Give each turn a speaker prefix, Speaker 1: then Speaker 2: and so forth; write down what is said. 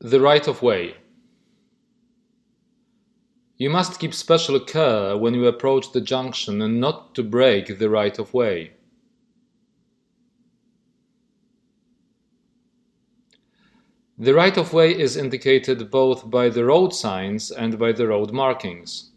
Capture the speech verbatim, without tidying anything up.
Speaker 1: The right-of-way. You must keep special care when you approach the junction and not to break the right-of-way. The right-of-way is indicated both by the road signs and by the road markings.